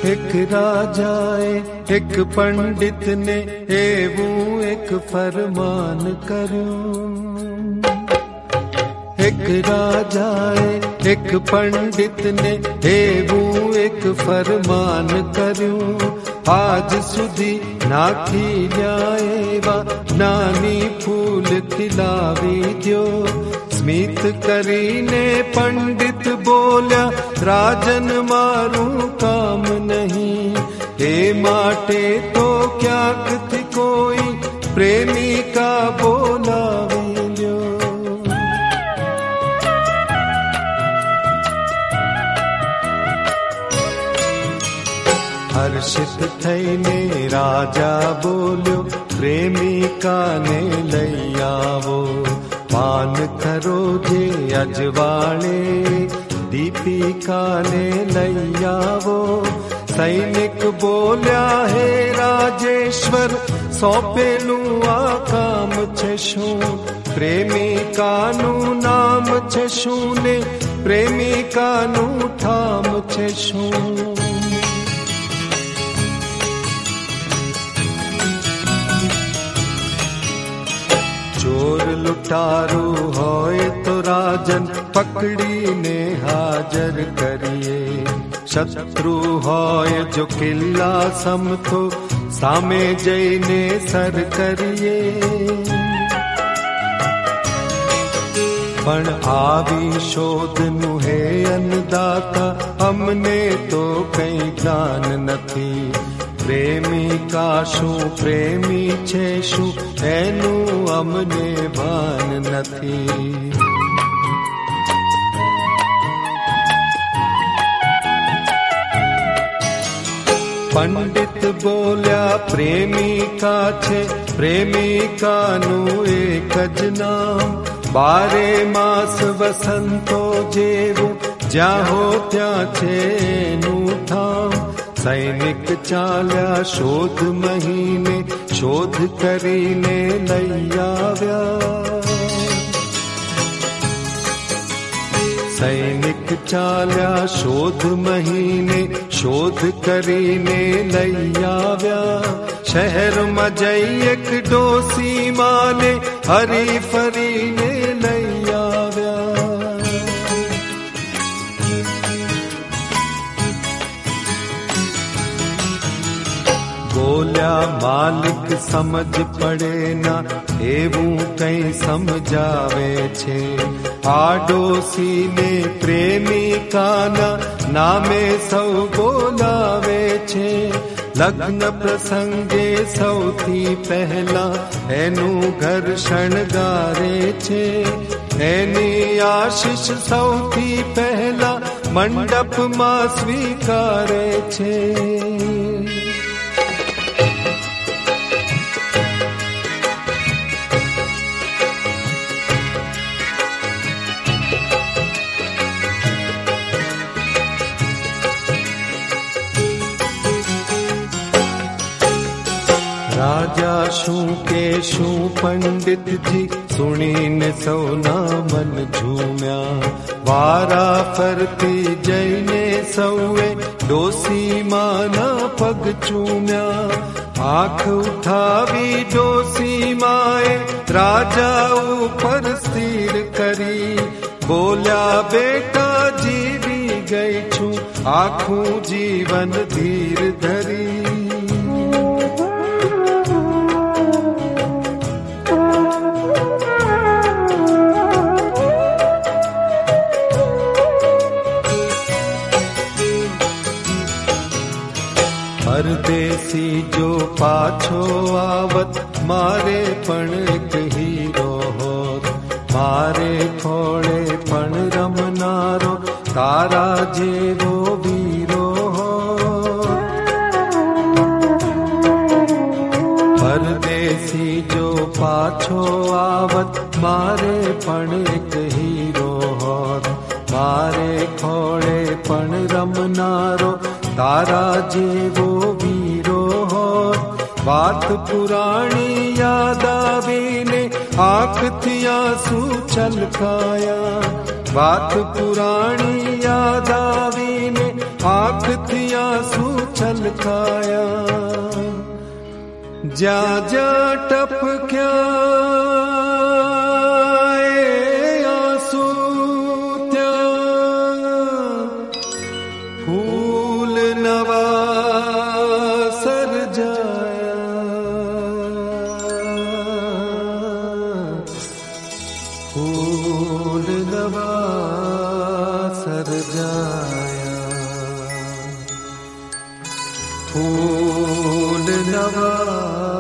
एक राजाए एक पंडित ने एवं एक फरमान करूं। एक राजाए एक पंडित ने एवं एक फरमान करूं। आज सुधी नाखी ल्याएवा नानी फूल खिलावी द्यो। स्मित करीने पंडित बोल्या राजन मारू काम नहीं। हे माटे तो क्या थी कोई प्रेमी का बोलावे ल्यो। हर्षित थईने राजा बोल्यो प्रेमिका ने लई आवो। पान करो जे अजवाणे दीपिका ने लई आवो। सैनिक बोल्या हे राजेश्वर सौंपेलू आ काम छे शू। प्रेमिका नु नाम छे शू ने प्रेमिका नु ठाम छे शू। चोर लुटारू होए तो राजन पकड़ी ने हाजर करिए। शत्रु होए जो किल्ला समथो सामे जईने सर करिए। पण आवी शोध नु हे अन्नदाता हमने तो कई ज्ञान नथी। प्रेमिका शू प्रेमी छे शू एनु अमने भान नथी। पंडित बोल्या प्रेमिका छे प्रेमिका नु एक ज नाम। 12 मास वसंतो जेवू ज्या हो त्या छे नु ठाम। सैनिक चाल्या शोध महीने शोध करीने लई आव्या। सैनिक चाल्या शोध महीने शोध करीने लई आव्या। शहर में जई एक डोसी माने हरी फरीने लई आव्या। बोल्या मालिक समझ पड़े ना एवं कई समझावे छे। आडोसी ने प्रेमिका ना नामे सौ बोलावे छे। लग्न प्रसंगे सौथी पहला एनु घर शणगारे छे। एनी आशीष सौथी पहला मंडप मां स्वीकारे छे। राजा शू के शू पंडित जी सुनीने सौना मन झूम्या। वारा फरती जईने सौए डोसी माना पग चूम्या। आंख उठावी डोसी माए राजा ऊपर स्थिर करी। बोल्या बेटा जीवी गई छू आखू जीवन धीर धरी। परदेसी जो पाछो आवत मारे पण एक हीरो होत। मारे खोड़े पण रमनारो तारा जेवो वीरो होत। परदेसी जो पाछो आवत मारे पण एक हीरो होत। मारे खोड़े पण रमनारो तारा जेवो वीरो होत। बात पुराणी याद आवीने आंख थी आंसू छलकाया। बात पुराणी याद आवीने आँख थी आंसू छलकाया, जा जा टपक्या आंसू त्या, फूल नवा सरजाया, फूल नवा सरजाया, फूल नवा